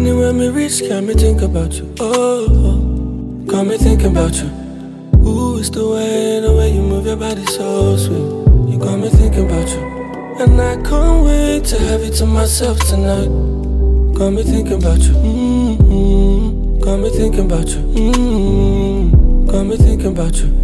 Anywhere me reach, got me think about you. Oh, got me thinking about you. Ooh, it's the way you move your body so sweet. You got me thinking about you. And I can't wait to have you to myself tonight. Got me thinking about you. Got me thinking about you. Got me thinking about you.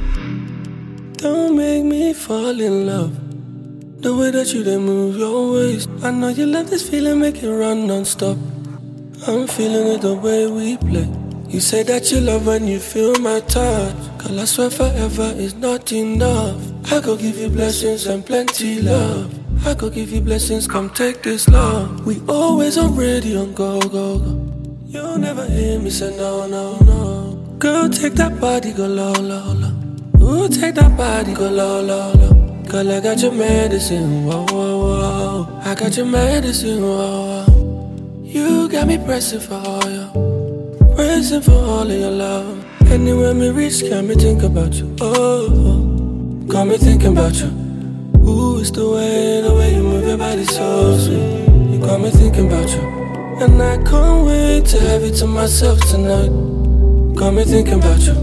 Don't make me fall in love. The way that you then move your waist. I know you love this feeling, make it run non-stop. I'm feeling it the way we play. You say that you love when you feel my touch. Girl, I swear forever is not enough. I go give you blessings and plenty love. I go give you blessings, come take this love. We always already on go, go, go. You'll never hear me say no, no, no. Girl, take that body, go low, low, low. Ooh, take that body, go low, low, low. Girl, I got your medicine, whoa, whoa, whoa. I got your medicine, whoa, whoa. You got me pressing for all for all of your love. Anywhere me reach, got me think about you. Oh, got me thinking about you. Ooh, it's the way you move your body so sweet. You got me thinking about you. And I can't wait to have you to myself tonight. Got me thinking about you.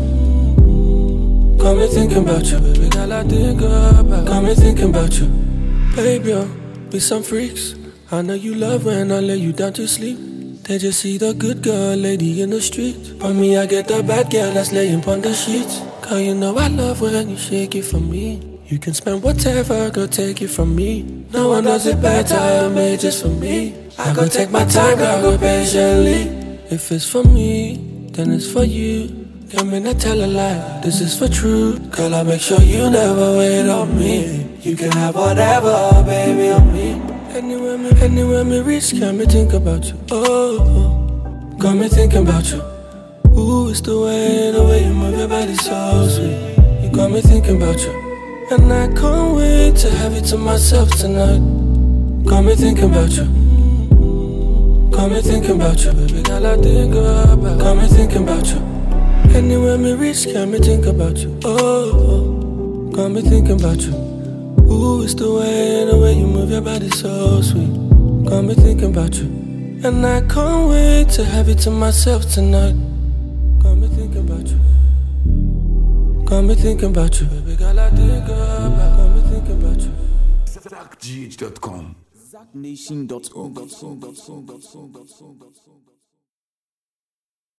Got me thinking about you. Baby girl, I think about. Got me thinking about you. Baby, we some freaks. I know you love when I lay you down to sleep. They just see the good girl lady in the street. But me, I get the bad girl that's laying upon the sheets. Girl, you know I love when you shake it for me. You can spend whatever, girl, take it from me. No one does it better, made just for me. I go take my time, girl, go patiently. If it's for me, then it's for you. Can't mean to tell a lie, this is for true. Girl, I make sure you never wait on me. You can have whatever, baby, on me. Anywhere me reach, got me think about you. Oh, got me thinking about you. Ooh, it's the way you move your body so sweet. You got me thinking about you. And I can't wait to have you to myself tonight. Got me thinking about you. Got me thinking about you. Baby girl, I think about. Got me thinking about you. Anywhere me reach, got me think about you. Oh, got me thinking about you. Ooh, it's the way you move your body so sweet. Got me thinking about you. And I can't wait to have you to myself tonight. Got me thinking about you. Got me thinking about you. Baby girl, I think about. Got me thinking about you. ZachGH.com. ZachNation.org.